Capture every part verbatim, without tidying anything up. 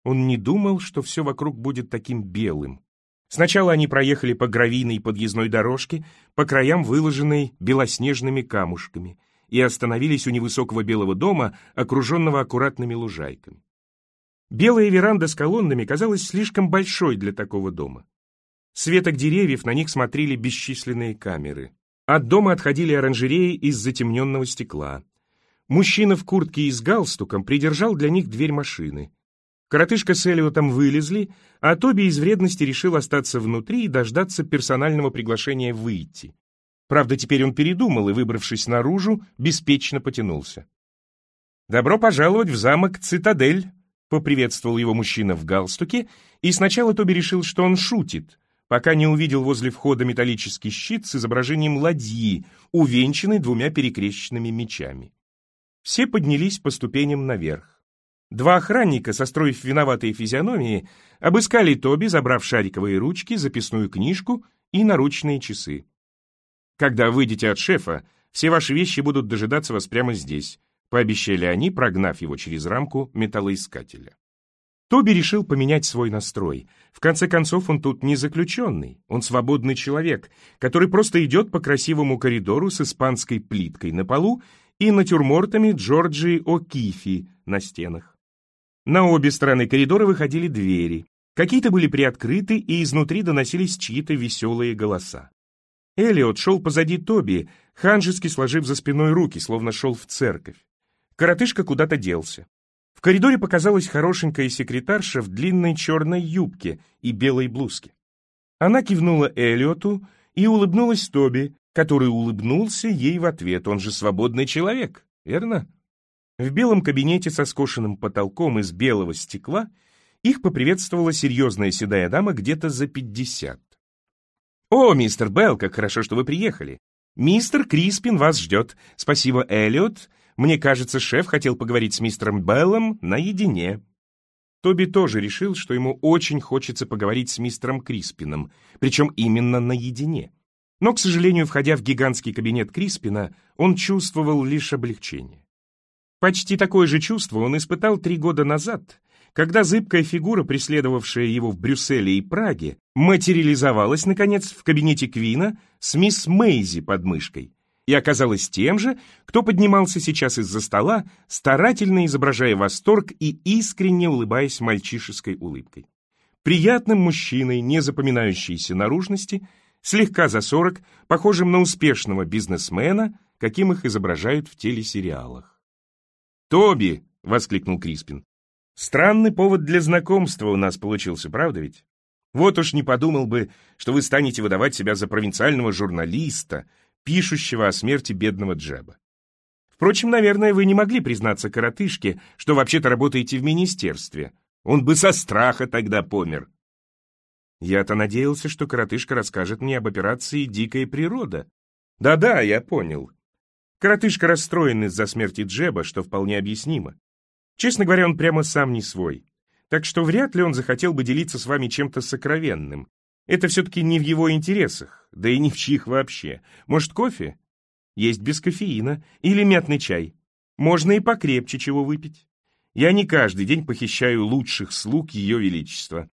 Он не думал, что все вокруг будет таким белым. Сначала они проехали по гравийной подъездной дорожке, по краям выложенной белоснежными камушками, и остановились у невысокого белого дома, окруженного аккуратными лужайками. Белая веранда с колоннами казалась слишком большой для такого дома. С веток деревьев на них смотрели бесчисленные камеры. От дома отходили оранжереи из затемненного стекла. Мужчина в куртке и с галстуком придержал для них дверь машины. Коротышка с Эллиотом вылезли, а Тоби из вредности решил остаться внутри и дождаться персонального приглашения выйти. Правда, теперь он передумал и, выбравшись наружу, беспечно потянулся. «Добро пожаловать в замок Цитадель», — поприветствовал его мужчина в галстуке, и сначала Тоби решил, что он шутит, пока не увидел возле входа металлический щит с изображением ладьи, увенчанный двумя перекрещенными мечами. Все поднялись по ступеням наверх. Два охранника, состроив виноватые физиономии, обыскали Тоби, забрав шариковые ручки, записную книжку и наручные часы. «Когда выйдете от шефа, все ваши вещи будут дожидаться вас прямо здесь», пообещали они, прогнав его через рамку металлоискателя. Тоби решил поменять свой настрой. В конце концов, он тут не заключенный, он свободный человек, который просто идет по красивому коридору с испанской плиткой на полу и натюрмортами Джорджии О'Кифи на стенах. На обе стороны коридора выходили двери. Какие-то были приоткрыты, и изнутри доносились чьи-то веселые голоса. Эллиот шел позади Тоби, ханжески сложив за спиной руки, словно шел в церковь. Коротышка куда-то делся. В коридоре показалась хорошенькая секретарша в длинной черной юбке и белой блузке. Она кивнула Эллиоту и улыбнулась Тоби, который улыбнулся ей в ответ. Он же свободный человек, верно? В белом кабинете со скошенным потолком из белого стекла их поприветствовала серьезная седая дама где-то за пятьдесят. «О, мистер Белл, как хорошо, что вы приехали. Мистер Криспин вас ждет. Спасибо, Эллиот. Мне кажется, шеф хотел поговорить с мистером Беллом наедине». Тоби тоже решил, что ему очень хочется поговорить с мистером Криспином, причем именно наедине. Но, к сожалению, входя в гигантский кабинет Криспина, он чувствовал лишь облегчение. Почти такое же чувство он испытал три года назад, когда зыбкая фигура, преследовавшая его в Брюсселе и Праге, материализовалась, наконец, в кабинете Квина с мисс Мэйзи под мышкой и оказалась тем же, кто поднимался сейчас из-за стола, старательно изображая восторг и искренне улыбаясь мальчишеской улыбкой. Приятным мужчиной, не запоминающейся наружности, слегка за сорок, похожим на успешного бизнесмена, каким их изображают в телесериалах. «Тоби!» — воскликнул Криспин. «Странный повод для знакомства у нас получился, правда ведь? Вот уж не подумал бы, что вы станете выдавать себя за провинциального журналиста, пишущего о смерти бедного Джеба. Впрочем, наверное, вы не могли признаться коротышке, что вообще-то работаете в министерстве. Он бы со страха тогда помер». Я-то надеялся, что коротышка расскажет мне об операции «Дикая природа». Да-да, я понял. Коротышка расстроен из-за смерти Джеба, что вполне объяснимо. Честно говоря, он прямо сам не свой. Так что вряд ли он захотел бы делиться с вами чем-то сокровенным. Это все-таки не в его интересах, да и ни в чьих вообще. Может, кофе? Есть без кофеина. Или мятный чай. Можно и покрепче чего выпить. Я не каждый день похищаю лучших слуг Ее Величества.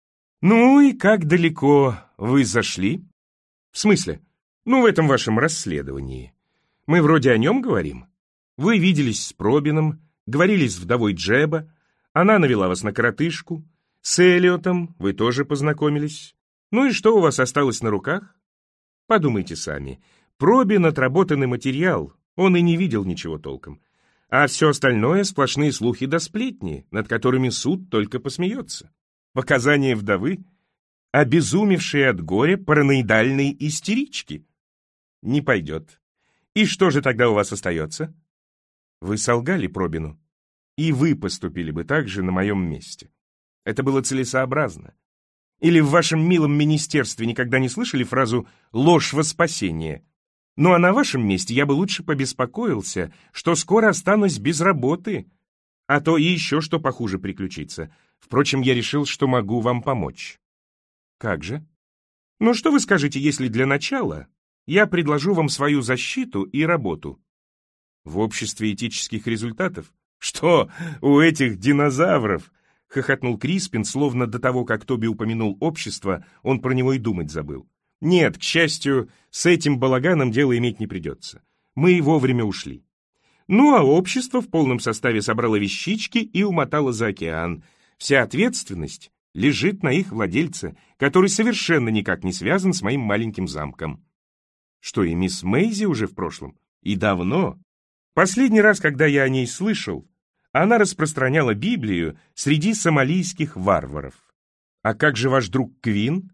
Ну и как далеко вы зашли? В смысле? Ну, в этом вашем расследовании. Мы вроде о нем говорим. Вы виделись с Пробином, говорили с вдовой Джеба, она навела вас на коротышку, с Эллиотом вы тоже познакомились. Ну и что у вас осталось на руках? Подумайте сами. Пробин — отработанный материал, он и не видел ничего толком. А все остальное — сплошные слухи да сплетни, над которыми суд только посмеется. Показания вдовы? Обезумевшие от горя параноидальные истерички? Не пойдет. И что же тогда у вас остается? Вы солгали Пробину, и вы поступили бы так же на моем месте. Это было целесообразно. Или в вашем милом министерстве никогда не слышали фразу «ложь во спасение»? Ну а на вашем месте я бы лучше побеспокоился, что скоро останусь без работы, а то и еще что похуже приключится. Впрочем, я решил, что могу вам помочь. Как же? Ну что вы скажете, если для начала я предложу вам свою защиту и работу? В обществе этических результатов? Что, у этих динозавров? хохотнул Криспин, словно до того, как Тоби упомянул общество, он про него и думать забыл. «Нет, к счастью, с этим балаганом дело иметь не придется. Мы вовремя ушли». Ну, а общество в полном составе собрало вещички и умотало за океан. Вся ответственность лежит на их владельце, который совершенно никак не связан с моим маленьким замком. Что, и мисс Мэйзи уже в прошлом? И давно. Последний раз, когда я о ней слышал, она распространяла Библию среди сомалийских варваров. А как же ваш друг Квин?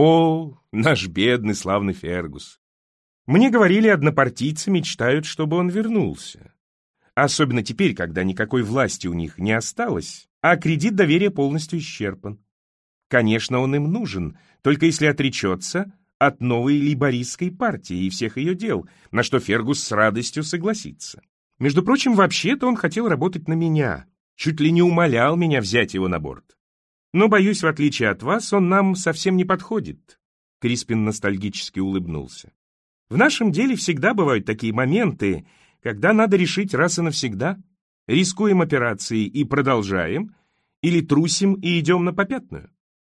О, наш бедный славный Фергус. Мне говорили, однопартийцы мечтают, чтобы он вернулся. Особенно теперь, когда никакой власти у них не осталось, а кредит доверия полностью исчерпан. Конечно, он им нужен, только если отречется от новой лейбористской партии и всех ее дел, на что Фергус с радостью согласится. Между прочим, вообще-то он хотел работать на меня, чуть ли не умолял меня взять его на борт. Но, боюсь, в отличие от вас, он нам совсем не подходит. Криспин ностальгически улыбнулся. В нашем деле всегда бывают такие моменты, когда надо решить раз и навсегда, рискуем операцией и продолжаем, или трусим и идем на попятную.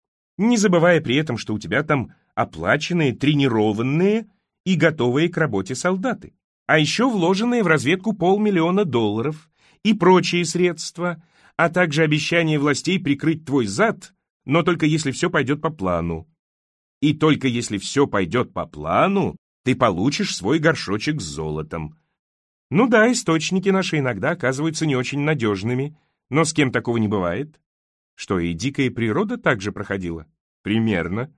Не забывая при этом, что у тебя там оплаченные, тренированные и готовые к работе солдаты, а еще вложенные в разведку полмиллиона долларов и прочие средства, а также обещание властей прикрыть твой зад, но только если все пойдет по плану. И только если все пойдет по плану, ты получишь свой горшочек с золотом. Ну да, источники наши иногда оказываются не очень надежными, но с кем такого не бывает? Что, и дикая природа также проходила? Примерно.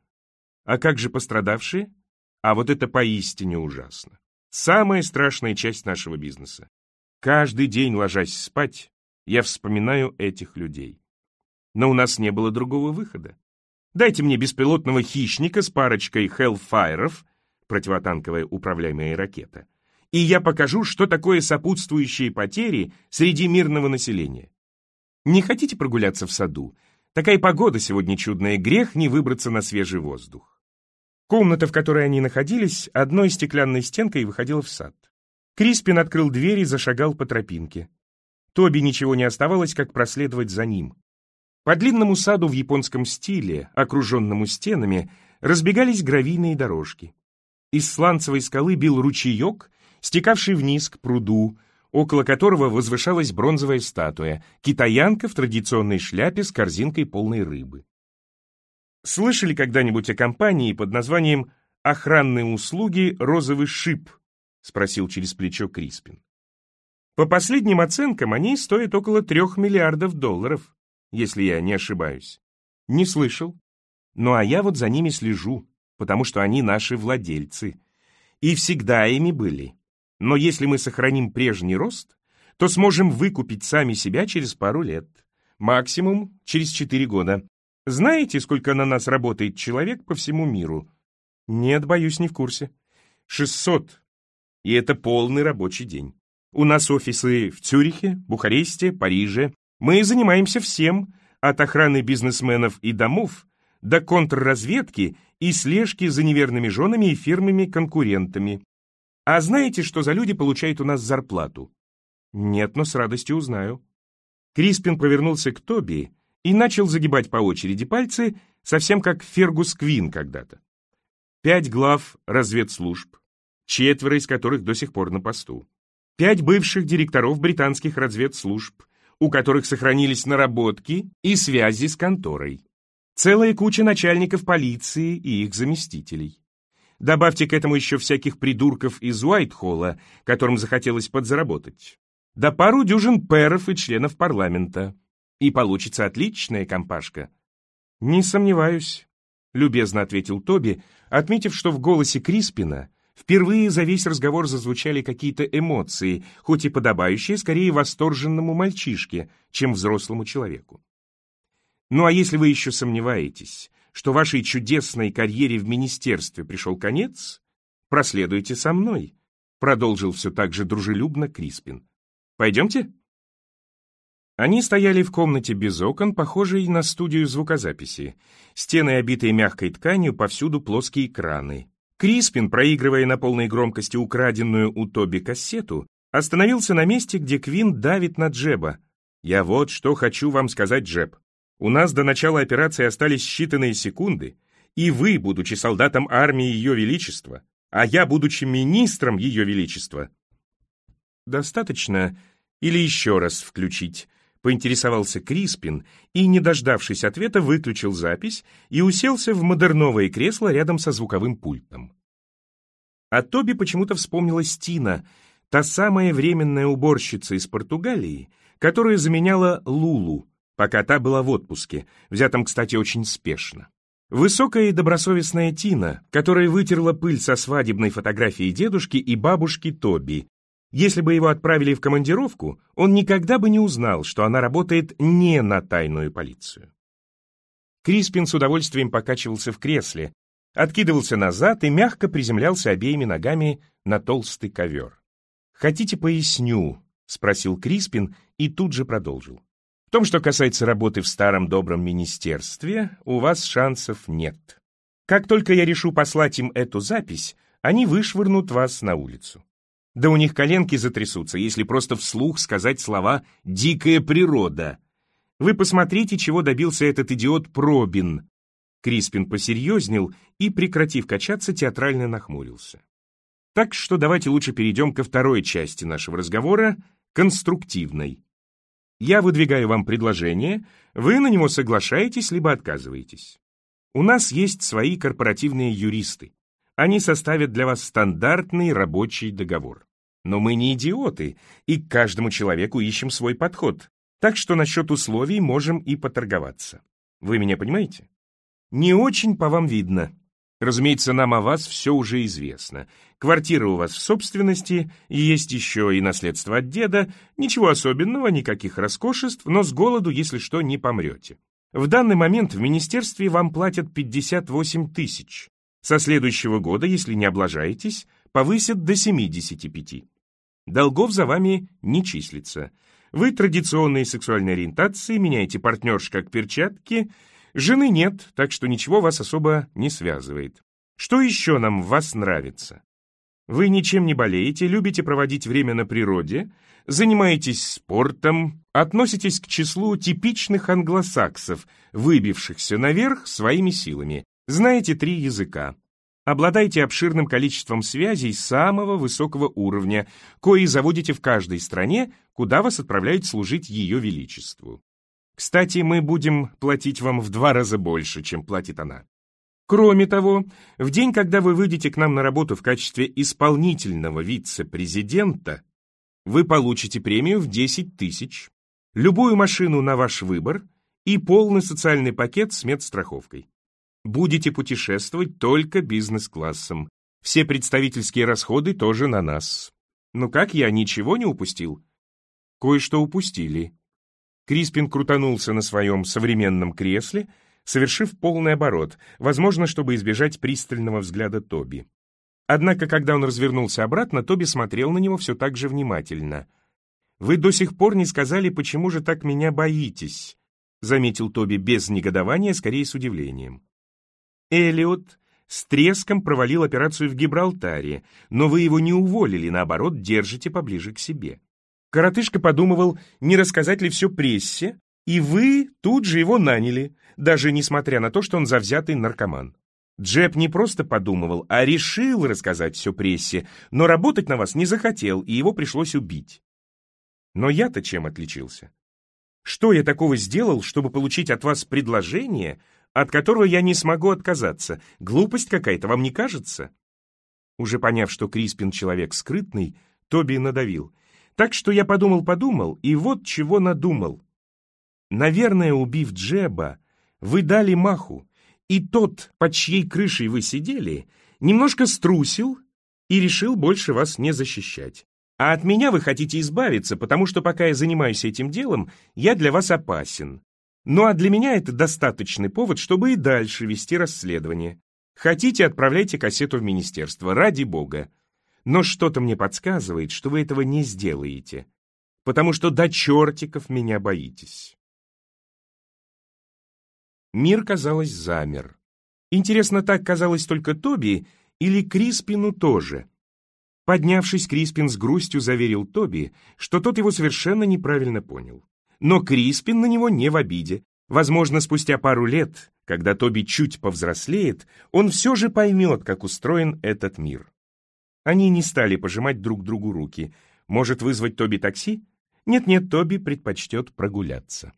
А как же пострадавшие? А вот это поистине ужасно. Самая страшная часть нашего бизнеса. Каждый день, ложась спать, я вспоминаю этих людей. Но у нас не было другого выхода. Дайте мне беспилотного хищника с парочкой Hellfire'ов, противотанковая управляемая ракета, и я покажу, что такое сопутствующие потери среди мирного населения. Не хотите прогуляться в саду? Такая погода сегодня чудная, грех не выбраться на свежий воздух. Комната, в которой они находились, одной стеклянной стенкой выходила в сад. Криспин открыл дверь и зашагал по тропинке. Тоби ничего не оставалось, как проследовать за ним. По длинному саду в японском стиле, окруженному стенами, разбегались гравийные дорожки. Из сланцевой скалы бил ручеек, стекавший вниз к пруду, около которого возвышалась бронзовая статуя, китаянка в традиционной шляпе с корзинкой полной рыбы. Слышали когда-нибудь о компании под названием «Охранные услуги Розовый шип»? — спросил через плечо Криспин. По последним оценкам, они стоят около трех миллиардов долларов, если я не ошибаюсь. Не слышал. Ну а я вот за ними слежу, потому что они наши владельцы. И всегда ими были. Но если мы сохраним прежний рост, то сможем выкупить сами себя через пару лет. Максимум через четыре года. Знаете, сколько на нас работает человек по всему миру? Нет, боюсь, не в курсе. шестьсот. И это полный рабочий день. У нас офисы в Цюрихе, Бухаресте, Париже. Мы занимаемся всем, от охраны бизнесменов и домов до контрразведки и слежки за неверными женами и фирмами-конкурентами. А знаете, что за люди получают у нас зарплату? Нет, но с радостью узнаю. Криспин повернулся к Тоби и начал загибать по очереди пальцы, совсем как Фергус Квин когда-то. Пять глав разведслужб, четверо из которых до сих пор на посту. Пять бывших директоров британских разведслужб, у которых сохранились наработки и связи с конторой. Целая куча начальников полиции и их заместителей. Добавьте к этому еще всяких придурков из Уайтхолла, которым захотелось подзаработать. Да пару дюжин пэров и членов парламента. И получится отличная компашка. «Не сомневаюсь», — любезно ответил Тоби, отметив, что в голосе Криспина впервые за весь разговор зазвучали какие-то эмоции, хоть и подобающие скорее восторженному мальчишке, чем взрослому человеку. «Ну а если вы еще сомневаетесь, что вашей чудесной карьере в министерстве пришел конец, проследуйте со мной», — продолжил все так же дружелюбно Криспин. «Пойдемте?» Они стояли в комнате без окон, похожей на студию звукозаписи. Стены, обитые мягкой тканью, повсюду плоские экраны. Криспин, проигрывая на полной громкости украденную у Тоби кассету, остановился на месте, где Квин давит на Джеба. «Я вот что хочу вам сказать, Джеб. У нас до начала операции остались считанные секунды, и вы, будучи солдатом армии Ее Величества, а я, будучи министром Ее Величества. Достаточно или еще раз включить? Поинтересовался Криспин и, не дождавшись ответа, выключил запись и уселся в модерновое кресло рядом со звуковым пультом. А Тоби почему-то вспомнилась Тина, та самая временная уборщица из Португалии, которая заменяла Лулу, пока та была в отпуске, взятом, кстати, очень спешно. Высокая и добросовестная Тина, которая вытерла пыль со свадебной фотографии дедушки и бабушки Тоби. Если бы его отправили в командировку, он никогда бы не узнал, что она работает не на тайную полицию. Криспин с удовольствием покачивался в кресле, откидывался назад и мягко приземлялся обеими ногами на толстый ковер. «Хотите, поясню?» — спросил Криспин и тут же продолжил. «В том, что касается работы в старом добром министерстве, у вас шансов нет. Как только я решу послать им эту запись, они вышвырнут вас на улицу. Да у них коленки затрясутся, если просто вслух сказать слова «дикая природа». Вы посмотрите, чего добился этот идиот Пробин». Криспин посерьезнел и, прекратив качаться, театрально нахмурился. Так что давайте лучше перейдем ко второй части нашего разговора, конструктивной. Я выдвигаю вам предложение, вы на него соглашаетесь либо отказываетесь. У нас есть свои корпоративные юристы. Они составят для вас стандартный рабочий договор. Но мы не идиоты, и к каждому человеку ищем свой подход, так что насчет условий можем и поторговаться. Вы меня понимаете? Не очень по вам видно. Разумеется, нам о вас все уже известно. Квартира у вас в собственности, есть еще и наследство от деда. Ничего особенного, никаких роскошеств, но с голоду, если что, не помрете. В данный момент в министерстве вам платят пятьдесят восемь тысяч. Со следующего года, если не облажаетесь, повысят до семидесяти пяти. Долгов за вами не числится. Вы традиционной сексуальной ориентации, меняете партнерш как перчатки. Жены нет, так что ничего вас особо не связывает. Что еще нам в вас нравится? Вы ничем не болеете, любите проводить время на природе, занимаетесь спортом, относитесь к числу типичных англосаксов, выбившихся наверх своими силами, знаете три языка, обладаете обширным количеством связей самого высокого уровня, кои заводите в каждой стране, куда вас отправляют служить Ее Величеству. Кстати, мы будем платить вам в два раза больше, чем платит она. Кроме того, в день, когда вы выйдете к нам на работу в качестве исполнительного вице-президента, вы получите премию в десять тысяч, любую машину на ваш выбор и полный социальный пакет с медстраховкой. Будете путешествовать только бизнес-классом. Все представительские расходы тоже на нас. Ну как, я ничего не упустил? Кое-что упустили. Криспин крутанулся на своем современном кресле, совершив полный оборот, возможно, чтобы избежать пристального взгляда Тоби. Однако, когда он развернулся обратно, Тоби смотрел на него все так же внимательно. «Вы до сих пор не сказали, почему же так меня боитесь», заметил Тоби без негодования, скорее с удивлением. «Эллиот с треском провалил операцию в Гибралтаре, но вы его не уволили, наоборот, держите поближе к себе. Коротышка подумывал, не рассказать ли все прессе, и вы тут же его наняли, даже несмотря на то, что он завзятый наркоман. Джеб не просто подумывал, а решил рассказать все прессе, но работать на вас не захотел, и его пришлось убить. Но я-то чем отличился? Что я такого сделал, чтобы получить от вас предложение, от которого я не смогу отказаться? Глупость какая-то, вам не кажется?» Уже поняв, что Криспин человек скрытный, Тоби надавил. «Так что я подумал-подумал, и вот чего надумал. Наверное, убив Джеба, вы дали маху, и тот, под чьей крышей вы сидели, немножко струсил и решил больше вас не защищать. А от меня вы хотите избавиться, потому что пока я занимаюсь этим делом, я для вас опасен. Ну а для меня это достаточный повод, чтобы и дальше вести расследование. Хотите, отправляйте кассету в министерство, ради бога. Но что-то мне подсказывает, что вы этого не сделаете, потому что до чертиков меня боитесь». Мир, казалось, замер. Интересно, так казалось только Тоби или Криспину тоже? Поднявшись, Криспин с грустью заверил Тоби, что тот его совершенно неправильно понял. Но Криспин на него не в обиде. Возможно, спустя пару лет, когда Тоби чуть повзрослеет, он все же поймет, как устроен этот мир. Они не стали пожимать друг другу руки. Может вызвать Тоби такси? Нет-нет, Тоби предпочтет прогуляться.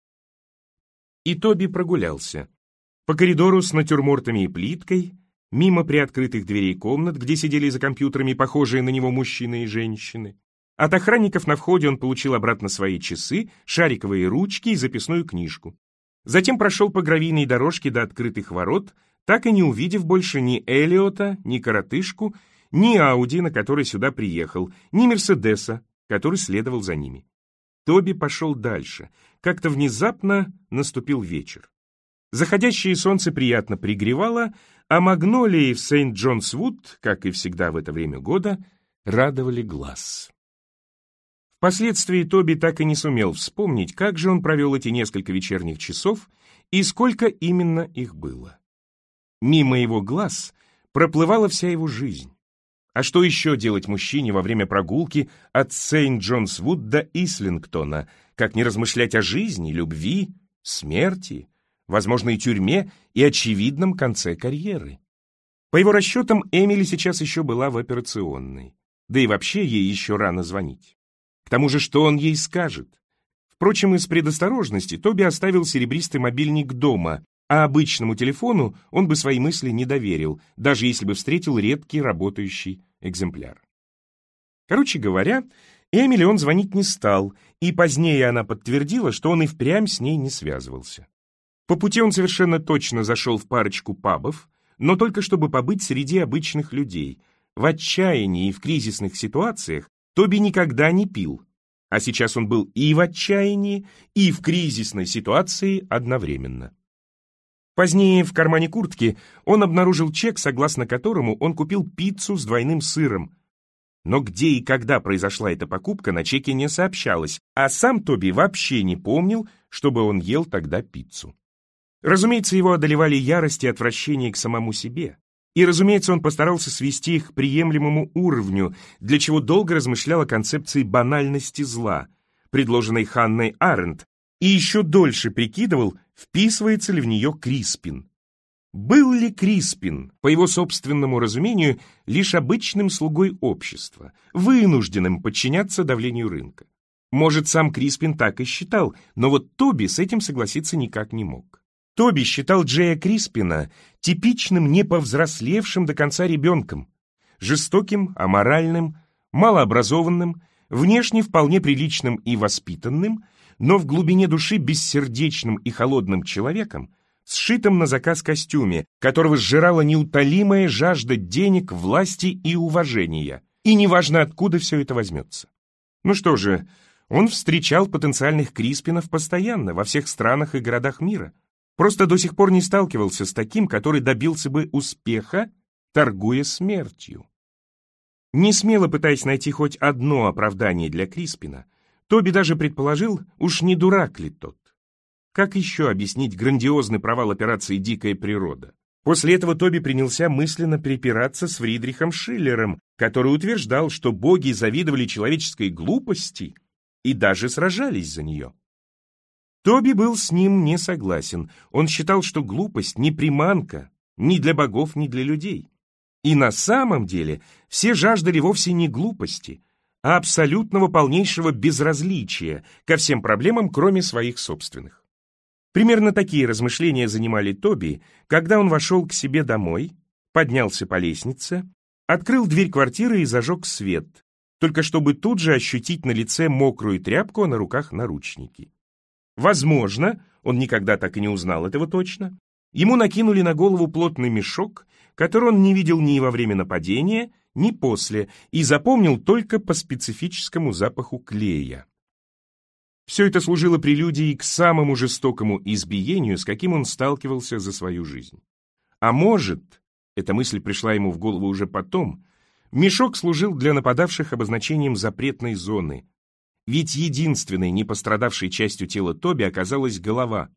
И Тоби прогулялся. По коридору с натюрмортами и плиткой, мимо приоткрытых дверей комнат, где сидели за компьютерами похожие на него мужчины и женщины. От охранников на входе он получил обратно свои часы, шариковые ручки и записную книжку. Затем прошел по гравийной дорожке до открытых ворот, так и не увидев больше ни Эллиота, ни коротышку, ни Ауди, на который сюда приехал, ни Мерседеса, который следовал за ними. Тоби пошел дальше. Как-то внезапно наступил вечер. Заходящее солнце приятно пригревало, а магнолии в Сент-Джонс-Вуд, как и всегда в это время года, радовали глаз. Впоследствии Тоби так и не сумел вспомнить, как же он провел эти несколько вечерних часов и сколько именно их было. Мимо его глаз проплывала вся его жизнь. А что еще делать мужчине во время прогулки от Сент-Джонс-Вуд до Ислингтона, как не размышлять о жизни, любви, смерти, возможной тюрьме и очевидном конце карьеры? По его расчетам, Эмили сейчас еще была в операционной. Да и вообще ей еще рано звонить. К тому же, что он ей скажет? Впрочем, из предосторожности Тоби оставил серебристый мобильник дома, а обычному телефону он бы свои мысли не доверил, даже если бы встретил редкий работающий экземпляр. Короче говоря, Эмили он звонить не стал, и позднее она подтвердила, что он и впрямь с ней не связывался. По пути он совершенно точно зашел в парочку пабов, но только чтобы побыть среди обычных людей. В отчаянии и в кризисных ситуациях Тоби никогда не пил, а сейчас он был и в отчаянии, и в кризисной ситуации одновременно. Позднее в кармане куртки он обнаружил чек, согласно которому он купил пиццу с двойным сыром. Но где и когда произошла эта покупка, на чеке не сообщалось, а сам Тоби вообще не помнил, чтобы он ел тогда пиццу. Разумеется, его одолевали ярость и отвращение к самому себе. И, разумеется, он постарался свести их к приемлемому уровню, для чего долго размышлял о концепции банальности зла, предложенной Ханной Аренд, и еще дольше прикидывал, вписывается ли в нее Криспин. Был ли Криспин, по его собственному разумению, лишь обычным слугой общества, вынужденным подчиняться давлению рынка? Может, сам Криспин так и считал, но вот Тоби с этим согласиться никак не мог. Тоби считал Джея Криспина типичным неповзрослевшим до конца ребенком, жестоким, аморальным, малообразованным, внешне вполне приличным и воспитанным, но в глубине души бессердечным и холодным человеком, сшитым на заказ костюме, которого сжирала неутолимая жажда денег, власти и уважения, и неважно, откуда все это возьмется. Ну что же, он встречал потенциальных Криспинов постоянно во всех странах и городах мира. Просто до сих пор не сталкивался с таким, который добился бы успеха, торгуя смертью. Не смело пытаясь найти хоть одно оправдание для Криспина, Тоби даже предположил, уж не дурак ли тот. Как еще объяснить грандиозный провал операции «Дикая природа»? После этого Тоби принялся мысленно припираться с Фридрихом Шиллером, который утверждал, что боги завидовали человеческой глупости и даже сражались за нее. Тоби был с ним не согласен. Он считал, что глупость не приманка ни для богов, ни для людей. И на самом деле все жаждали вовсе не глупости, а абсолютного полнейшего безразличия ко всем проблемам, кроме своих собственных. Примерно такие размышления занимали Тоби, когда он вошел к себе домой, поднялся по лестнице, открыл дверь квартиры и зажег свет, только чтобы тут же ощутить на лице мокрую тряпку, а на руках наручники. Возможно, он никогда так и не узнал этого точно, ему накинули на голову плотный мешок, который он не видел ни во время нападения, ни после, и запомнил только по специфическому запаху клея. Все это служило прелюдией к самому жестокому избиению, с каким он сталкивался за свою жизнь. А может, эта мысль пришла ему в голову уже потом, мешок служил для нападавших обозначением запретной зоны, ведь единственной непострадавшей частью тела Тоби оказалась голова.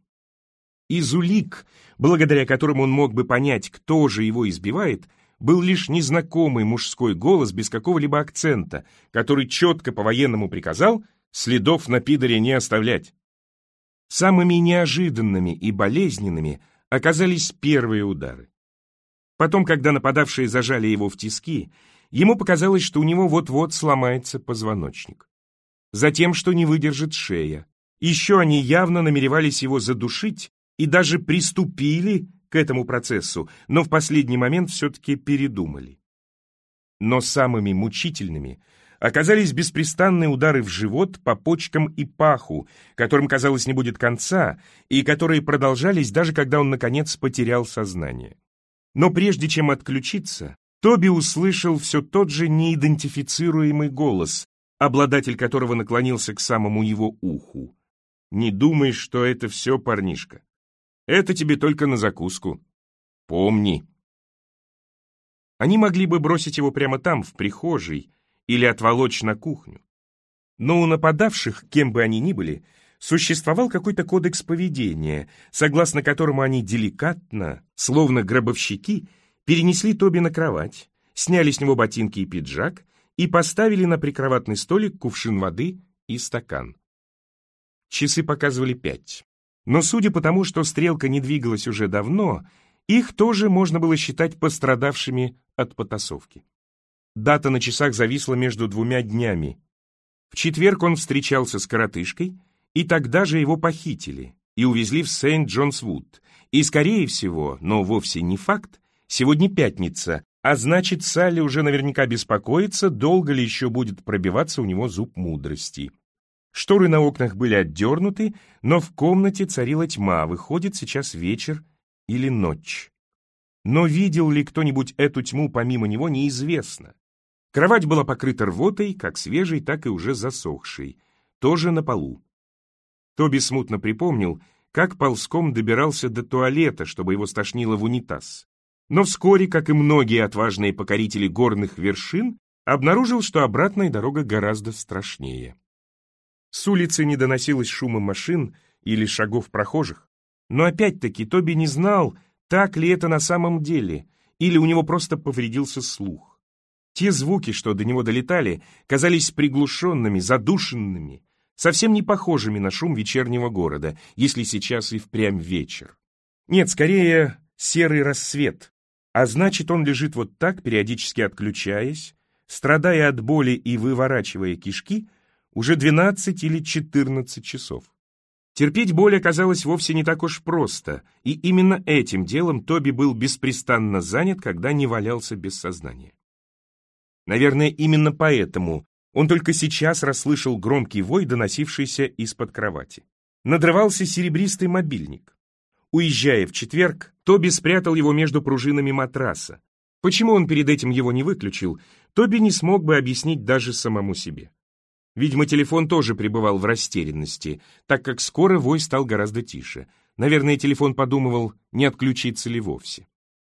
Из улик, благодаря которым он мог бы понять, кто же его избивает, был лишь незнакомый мужской голос без какого-либо акцента, который четко по-военному приказал следов на пидоре не оставлять. Самыми неожиданными и болезненными оказались первые удары. Потом, когда нападавшие зажали его в тиски, ему показалось, что у него вот-вот сломается позвоночник. Затем, что не выдержит шея. Еще они явно намеревались его задушить и даже приступили к этому процессу, но в последний момент все-таки передумали. Но самыми мучительными оказались беспрестанные удары в живот, по почкам и паху, которым, казалось, не будет конца, и которые продолжались даже когда он, наконец, потерял сознание. Но прежде чем отключиться, Тоби услышал все тот же неидентифицируемый голос, обладатель которого наклонился к самому его уху. «Не думай, что это все, парнишка. Это тебе только на закуску. Помни». Они могли бы бросить его прямо там, в прихожей, или отволочь на кухню. Но у нападавших, кем бы они ни были, существовал какой-то кодекс поведения, согласно которому они деликатно, словно гробовщики, перенесли Тоби на кровать, сняли с него ботинки и пиджак и поставили на прикроватный столик кувшин воды и стакан. Часы показывали пять. Но судя по тому, что стрелка не двигалась уже давно, их тоже можно было считать пострадавшими от потасовки. Дата на часах зависла между двумя днями. В четверг он встречался с коротышкой, и тогда же его похитили и увезли в Сент-Джонс-Вуд. И, скорее всего, но вовсе не факт, сегодня пятница, а значит, Салли уже наверняка беспокоится, долго ли еще будет пробиваться у него зуб мудрости. Шторы на окнах были отдернуты, но в комнате царила тьма, выходит, сейчас вечер или ночь. Но видел ли кто-нибудь эту тьму помимо него, неизвестно. Кровать была покрыта рвотой, как свежей, так и уже засохшей, тоже на полу. Тоби смутно припомнил, как ползком добирался до туалета, чтобы его стошнило в унитаз. Но вскоре, как и многие отважные покорители горных вершин, обнаружил, что обратная дорога гораздо страшнее. С улицы не доносилось шума машин или шагов прохожих, но опять-таки Тоби не знал, так ли это на самом деле, или у него просто повредился слух. Те звуки, что до него долетали, казались приглушенными, задушенными, совсем не похожими на шум вечернего города, если сейчас и впрямь вечер. Нет, скорее, серый рассвет, а значит, он лежит вот так, периодически отключаясь, страдая от боли и выворачивая кишки, уже двенадцать или четырнадцать часов. Терпеть боль оказалось вовсе не так уж просто, и именно этим делом Тоби был беспрестанно занят, когда не валялся без сознания. Наверное, именно поэтому он только сейчас расслышал громкий вой, доносившийся из-под кровати. Надрывался серебристый мобильник. Уезжая в четверг, Тоби спрятал его между пружинами матраса. Почему он перед этим его не выключил, Тоби не смог бы объяснить даже самому себе. Видимо, телефон тоже пребывал в растерянности, так как скоро вой стал гораздо тише. Наверное, телефон подумывал, не отключиться ли вовсе.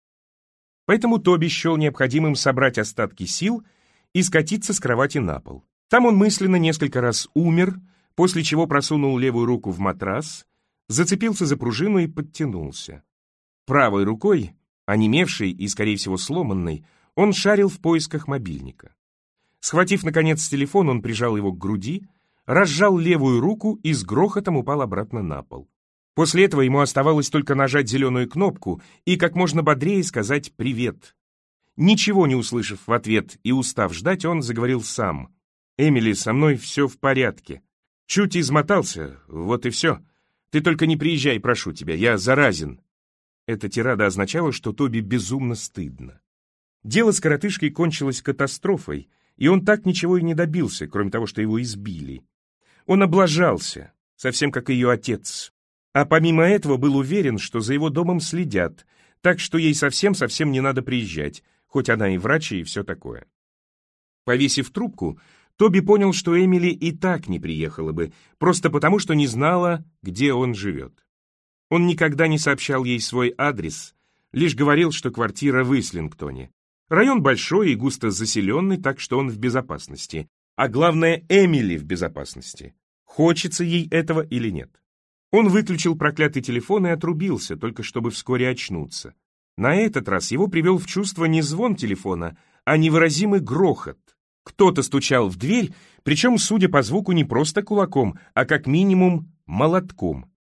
Поэтому Тоби счел необходимым собрать остатки сил и скатиться с кровати на пол. Там он мысленно несколько раз умер, после чего просунул левую руку в матрас, зацепился за пружину и подтянулся. Правой рукой, онемевшей и, скорее всего, сломанной, он шарил в поисках мобильника. Схватив, наконец, телефон, он прижал его к груди, разжал левую руку и с грохотом упал обратно на пол. После этого ему оставалось только нажать зеленую кнопку и как можно бодрее сказать «привет». Ничего не услышав в ответ и устав ждать, он заговорил сам. «Эмили, со мной все в порядке. Чуть измотался, вот и все. Ты только не приезжай, прошу тебя, я заразен». Эта тирада означала, что Тоби безумно стыдно. Дело с коротышкой кончилось катастрофой, и он так ничего и не добился, кроме того, что его избили. Он облажался, совсем как ее отец. А помимо этого был уверен, что за его домом следят, так что ей совсем-совсем не надо приезжать, хоть она и врач, и все такое. Повесив трубку, Тоби понял, что Эмили и так не приехала бы, просто потому, что не знала, где он живет. Он никогда не сообщал ей свой адрес, лишь говорил, что квартира в Ислингтоне. Район большой и густо заселенный, так что он в безопасности. А главное, Эмили в безопасности. Хочется ей этого или нет. Он выключил проклятый телефон и отрубился, только чтобы вскоре очнуться. На этот раз его привел в чувство не звон телефона, а невыразимый грохот. Кто-то стучал в дверь, причем, судя по звуку, не просто кулаком, а как минимум молотком.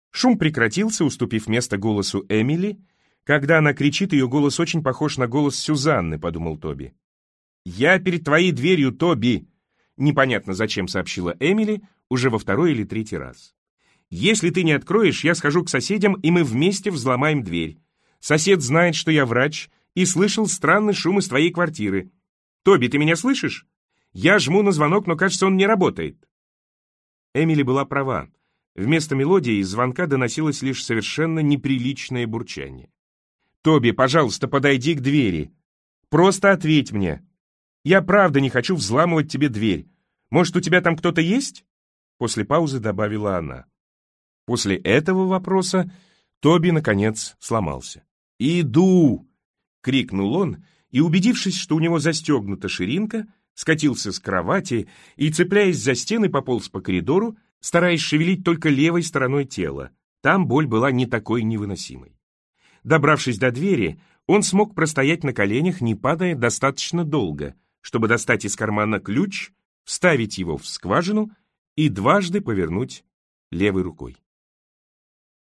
Шум прекратился, уступив место голосу Эмили. Когда она кричит, ее голос очень похож на голос Сюзанны, подумал Тоби. «Я перед твоей дверью, Тоби!» Непонятно, зачем сообщила Эмили уже во второй или третий раз. «Если ты не откроешь, я схожу к соседям, и мы вместе взломаем дверь. Сосед знает, что я врач, и слышал странный шум из твоей квартиры. Тоби, ты меня слышишь? Я жму на звонок, но, кажется, он не работает». Эмили была права. Вместо мелодии из звонка доносилось лишь совершенно неприличное бурчание. «Тоби, пожалуйста, подойди к двери. Просто ответь мне. Я правда не хочу взламывать тебе дверь. Может, у тебя там кто-то есть?» После паузы добавила она. После этого вопроса Тоби, наконец, сломался. «Иду!» — крикнул он, и, убедившись, что у него застегнута ширинка, скатился с кровати и, цепляясь за стены, пополз по коридору, стараясь шевелить только левой стороной тела. Там боль была не такой невыносимой. Добравшись до двери, он смог простоять на коленях, не падая достаточно долго, чтобы достать из кармана ключ, вставить его в скважину и дважды повернуть левой рукой.